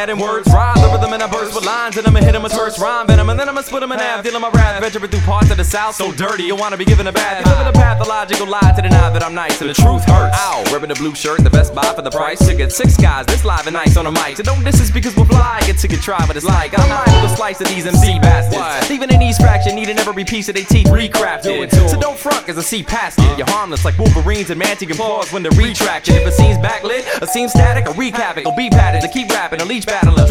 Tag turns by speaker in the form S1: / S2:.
S1: adding words. Rhyme the rhythm and I burst with lines, and I'ma hit 'em with first rhyme venom, and then I'ma split 'em in half, dealing my wrath, venturing through parts of the South so dirty you wanna be given a bath. Living a pathological lie to deny that I'm nice, and the truth hurts. Ow, ripping the blue shirt, the best buy for the price. Ticket 6 guys, this live and nice on the mic. So don't diss us because we'll fly. Get to try, but it's like I'm liable to slice of these MC bastards. Even in these fraction, needing every piece of their teeth recrafted. So don't front, cause I see past it. You're harmless like Wolverines and Mantic claws when they're retracted. If it seems backlit, or seems static, or wreak havoc, or beat patterns to keep rapping, a leech battling.